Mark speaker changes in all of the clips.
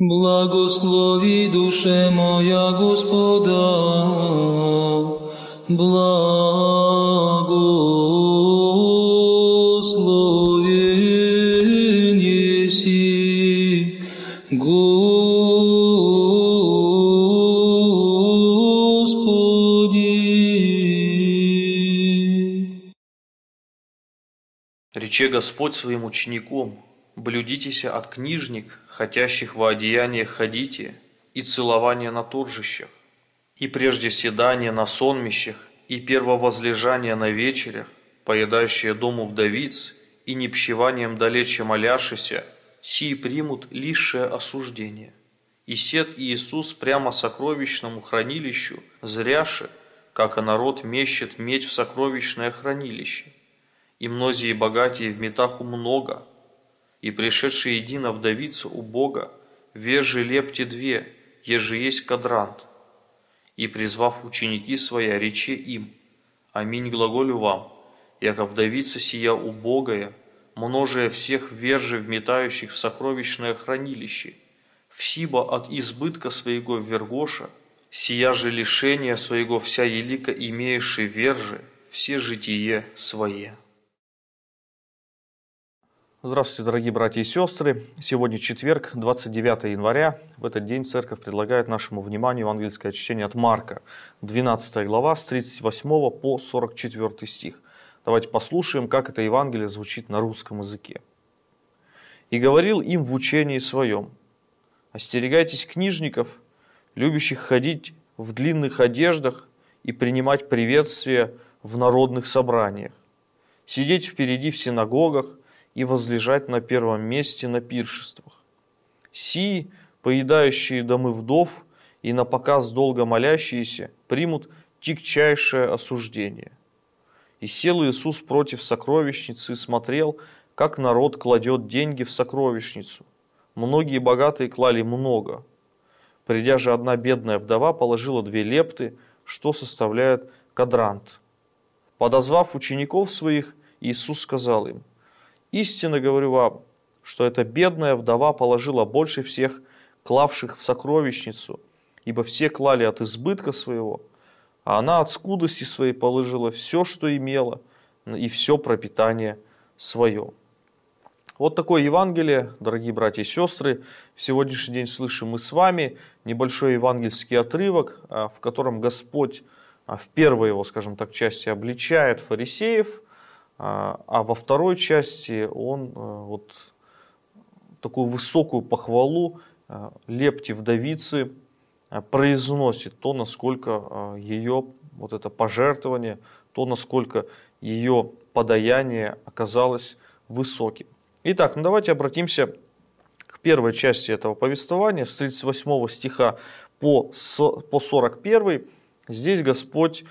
Speaker 1: Благослови, душе моя, Господа, благословен еси, Господи.
Speaker 2: Рече Господь своим учеником: блюдитеся от книжник, хотящих во одеяниях ходите, и целования на торжищах, и прежде седания на сонмищах, и первовозлежания на вечерях, поедающие дому вдовиц, и непщеванием далече моляшися, сии примут лишее осуждение. И сед Иисус прямо сокровищному хранилищу, зряше, как и народ мещет медь в сокровищное хранилище. И мнозие богатые в метаху много, и пришедшие едино вдовица у Бога, вежи лепти две, еже есть кадрант. И, призвав ученики своя, рече им: аминь глаголю вам, яко вдовица сия убогая, множая всех вержи вметающих в сокровищное хранилище, всибо от избытка своего вергоша, сия же лишение своего вся елика имеющей вержи, все житие свое. Здравствуйте, дорогие братья и сестры. Сегодня четверг, 29 января. В этот день Церковь предлагает нашему вниманию евангельское чтение от Марка, 12 глава, с 38 по 44 стих. Давайте послушаем, как это Евангелие звучит на русском языке. «И говорил им в учении своем: остерегайтесь книжников, любящих ходить в длинных одеждах и принимать приветствия в народных собраниях, сидеть впереди в синагогах и возлежать на первом месте на пиршествах. Сии, поедающие домы вдов и на показ долго молящиеся, примут тягчайшее осуждение. И сел Иисус против сокровищницы и смотрел, как народ кладет деньги в сокровищницу. Многие богатые клали много. Придя же одна бедная вдова, положила 2 лепты, что составляет кадрант. Подозвав учеников своих, Иисус сказал им: истинно говорю вам, что эта бедная вдова положила больше всех клавших в сокровищницу, ибо все клали от избытка своего, а она от скудости своей положила все, что имела, и все пропитание свое». Вот такое Евангелие, дорогие братья и сестры. В сегодняшний день слышим мы с вами небольшой евангельский отрывок, в котором Господь в первой его, скажем так, части обличает фарисеев, а во второй части он вот такую высокую похвалу лепте вдовицы произносит, то, насколько ее вот это пожертвование, то, насколько ее подаяние оказалось высоким. Итак, давайте обратимся к первой части этого повествования, с 38 стиха по 41. Здесь Господь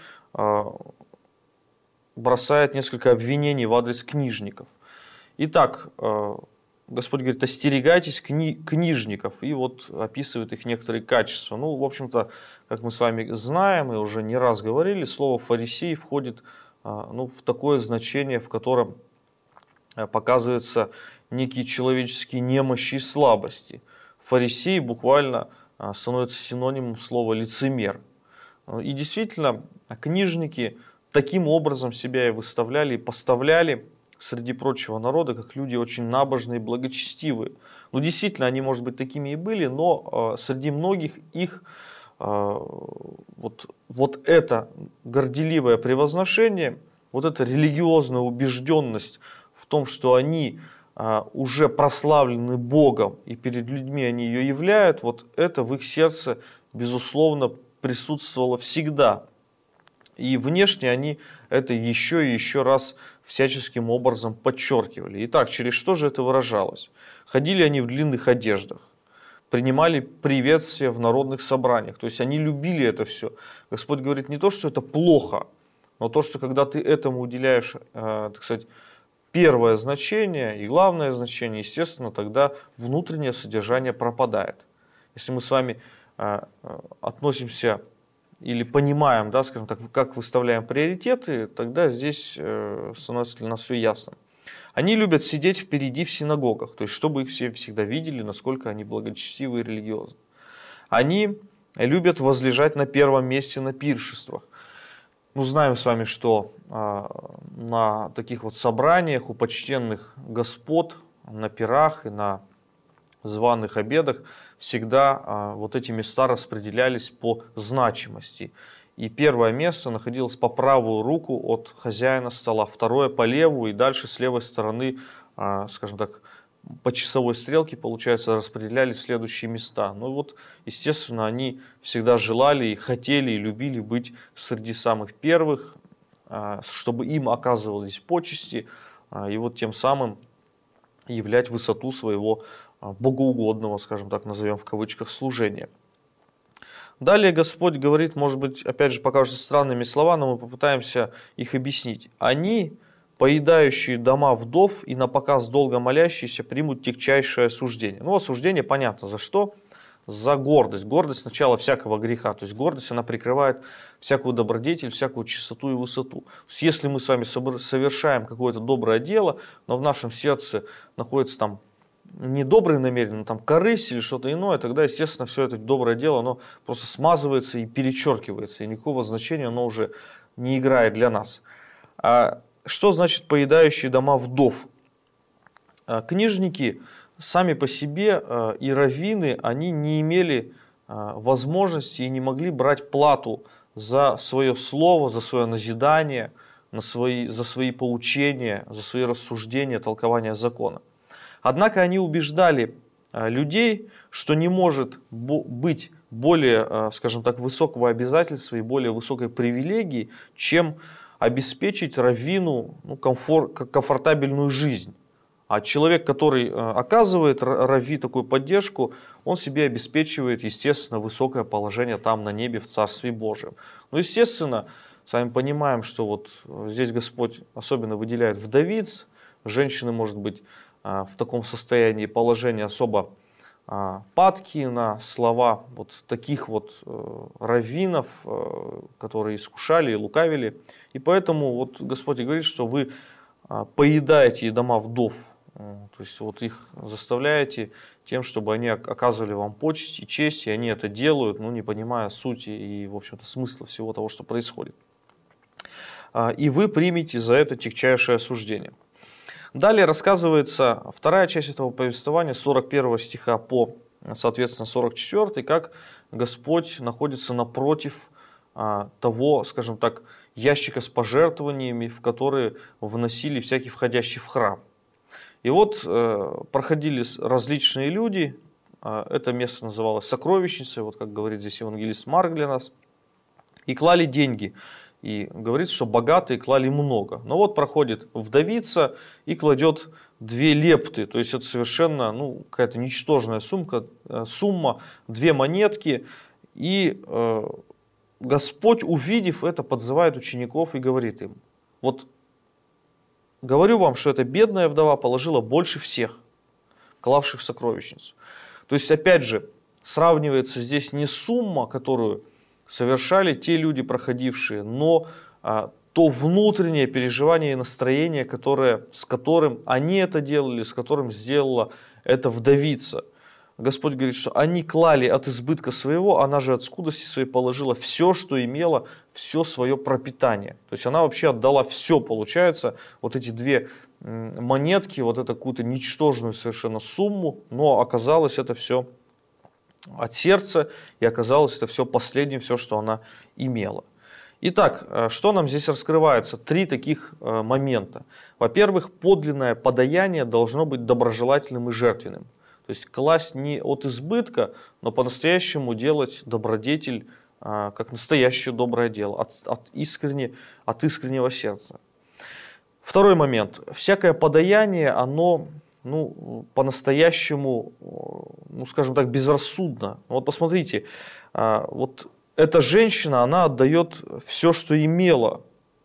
Speaker 2: бросает несколько обвинений в адрес книжников. Итак, Господь говорит: остерегайтесь книжников, и вот описывает их некоторые качества. Ну, в общем-то, как мы с вами знаем и уже не раз говорили, слово «фарисей» входит в такое значение, в котором показываются некие человеческие немощи и слабости. Фарисей буквально становится синонимом слова «лицемер». И действительно, книжники таким образом себя и выставляли, и поставляли среди прочего народа, как люди очень набожные и благочестивые. Ну, действительно, они, может быть, такими и были, но среди многих их вот это горделивое превозношение, вот эта религиозная убежденность в том, что они уже прославлены Богом, и перед людьми они ее являют, вот это в их сердце, безусловно, присутствовало всегда. И внешне они это еще и еще раз всяческим образом подчеркивали. Итак, через что же это выражалось? Ходили они в длинных одеждах, принимали приветствия в народных собраниях, то есть они любили это все. Господь говорит не то, что это плохо, но то, что когда ты этому уделяешь, так сказать, первое значение и главное значение, естественно, тогда внутреннее содержание пропадает. Если мы с вами относимся или понимаем, скажем так, как выставляем приоритеты, тогда здесь становится для нас все ясно. Они любят сидеть впереди в синагогах, то есть чтобы их все всегда видели, насколько они благочестивы и религиозны. Они любят возлежать на первом месте на пиршествах. Ну, знаем с вами, что на таких вот собраниях у почтенных господ, на пирах и на званых обедах всегда вот эти места распределялись по значимости. И первое место находилось по правую руку от хозяина стола, второе по левую, и дальше с левой стороны, скажем так, по часовой стрелке, получается, распределяли следующие места. Ну вот, естественно, они всегда желали и хотели, и любили быть среди самых первых, чтобы им оказывались почести, и вот тем самым являть высоту своего богоугодного, скажем так, назовем в кавычках, служения. Далее Господь говорит, может быть, опять же, покажутся странными слова, но мы попытаемся их объяснить. Они, поедающие дома вдов и напоказ долго молящиеся, примут тягчайшее осуждение. Ну, осуждение понятно, за что? За гордость. Гордость – начало всякого греха. То есть гордость, она прикрывает всякую добродетель, всякую чистоту и высоту. То есть если мы с вами совершаем какое-то доброе дело, но в нашем сердце находится там не добрые намерения, но там корысть или что-то иное, тогда, естественно, все это доброе дело, оно просто смазывается и перечеркивается, и никакого значения оно уже не играет для нас. А что значит поедающие дома вдов? Книжники сами по себе и раввины, они не имели возможности и не могли брать плату за свое слово, за свое назидание, за свои поучения, за свои рассуждения, толкования закона. Однако они убеждали людей, что не может быть более, скажем так, высокого обязательства и более высокой привилегии, чем обеспечить раввину комфортабельную жизнь. А человек, который оказывает равви такую поддержку, он себе обеспечивает, естественно, высокое положение там на небе в Царстве Божьем. Ну, естественно, сами понимаем, что вот здесь Господь особенно выделяет вдовиц, женщины, может быть, в таком состоянии положения особо падки на слова вот таких вот раввинов, которые искушали и лукавили. И поэтому вот Господь и говорит, что вы поедаете дома вдов, то есть вот их заставляете тем, чтобы они оказывали вам почесть и честь, и они это делают, не понимая сути и, в общем-то, смысла всего того, что происходит. И вы примете за это тягчайшее осуждение. Далее рассказывается вторая часть этого повествования, с 41 стиха по, соответственно, 44, как Господь находится напротив того, скажем так, ящика с пожертвованиями, в которые вносили всякий входящий в храм. И вот проходили различные люди, это место называлось сокровищницей, вот как говорит здесь евангелист Марк для нас, и клали деньги. И говорится, что богатые клали много. Но вот проходит вдовица и кладет 2 лепты. То есть это совершенно какая-то ничтожная сумма, 2 монетки. И Господь, увидев это, подзывает учеников и говорит им: вот говорю вам, что эта бедная вдова положила больше всех, клавших в сокровищницу. То есть опять же сравнивается здесь не сумма, которую совершали те люди, проходившие, но то внутреннее переживание и настроение, с которым они это делали, с которым сделала эта вдовица. Господь говорит, что они клали от избытка своего, она же от скудости своей положила все, что имела, все свое пропитание. То есть она вообще отдала все, получается, вот эти 2 монетки, вот эту какую-то ничтожную совершенно сумму, но оказалось это все от сердца, и оказалось это все последнее, все, что она имела. Итак, что нам здесь раскрывается? 3 таких момента. Во-первых, подлинное подаяние должно быть доброжелательным и жертвенным. То есть класть не от избытка, но по-настоящему делать добродетель как настоящее доброе дело, от искреннего сердца. Второй момент. Всякое подаяние, оно по-настоящему, скажем так, безрассудно. Вот посмотрите, вот эта женщина, она отдает все, что имела.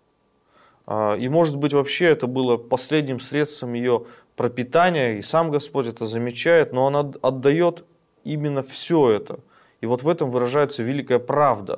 Speaker 2: И, может быть, вообще это было последним средством ее пропитания, и сам Господь это замечает, но она отдает именно все это. И вот в этом выражается великая правда.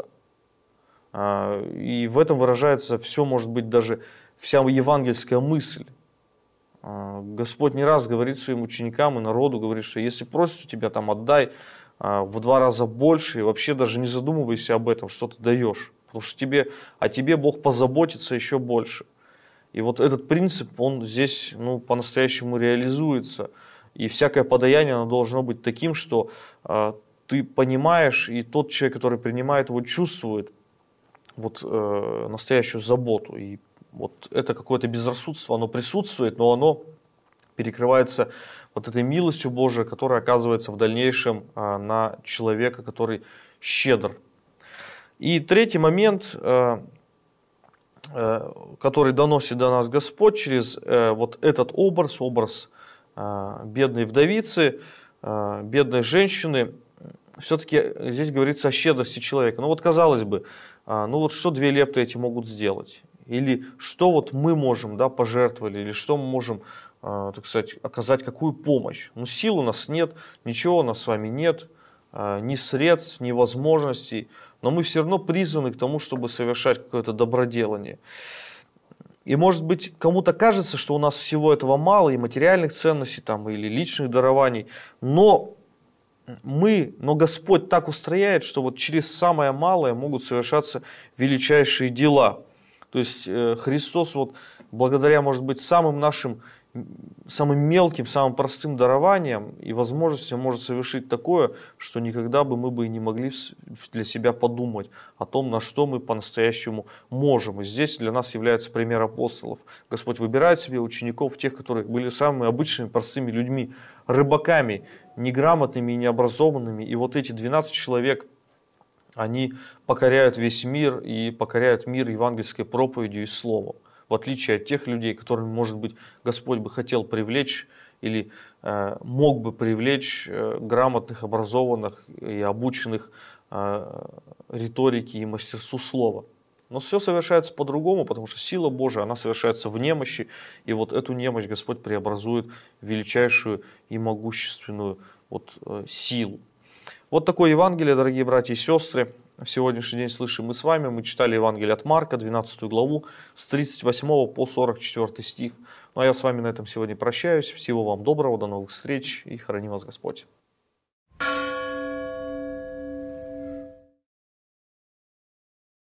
Speaker 2: И в этом выражается все, может быть, даже вся евангельская мысль. Господь не раз говорит своим ученикам и народу, говорит, что если просят у тебя, там отдай в 2 раза больше, и вообще даже не задумывайся об этом, что ты даешь. Потому что о тебе Бог позаботится еще больше. И вот этот принцип, он здесь по-настоящему реализуется. И всякое подаяние, оно должно быть таким, что ты понимаешь, и тот человек, который принимает его, чувствует настоящую заботу. И вот это какое-то безрассудство, оно присутствует, но оно перекрывается вот этой милостью Божией, которая оказывается в дальнейшем на человека, который щедр. И третий момент, который доносит до нас Господь через вот этот образ бедной вдовицы, бедной женщины, все-таки здесь говорится о щедрости человека. Ну вот казалось бы, что 2 лепты эти могут сделать? Или что вот мы можем, пожертвовали, или что мы можем, так сказать, оказать, какую помощь? Сил у нас нет, ничего у нас с вами нет, ни средств, ни возможностей, но мы все равно призваны к тому, чтобы совершать какое-то доброделание. И может быть кому-то кажется, что у нас всего этого мало, и материальных ценностей, или личных дарований, но Господь так устрояет, что вот через самое малое могут совершаться величайшие дела. То есть Христос благодаря, может быть, самым мелким, самым простым дарованиям и возможностям может совершить такое, что никогда бы мы и не могли для себя подумать о том, на что мы по-настоящему можем. И здесь для нас является пример апостолов. Господь выбирает себе учеников, тех, которые были самыми обычными, простыми людьми, рыбаками, неграмотными и необразованными. И вот эти 12 человек, они покоряют весь мир и покоряют мир евангельской проповедью и словом. В отличие от тех людей, которыми, может быть, Господь бы хотел привлечь или мог бы привлечь грамотных, образованных и обученных риторике и мастерству слова. Но все совершается по-другому, потому что сила Божия, она совершается в немощи, и вот эту немощь Господь преобразует в величайшую и могущественную силу. Вот такое Евангелие, дорогие братья и сестры. В сегодняшний день слышим мы с вами. Мы читали Евангелие от Марка, 12 главу, с 38 по 44 стих. Ну а я с вами на этом сегодня прощаюсь. Всего вам доброго, до новых встреч и храни вас Господь.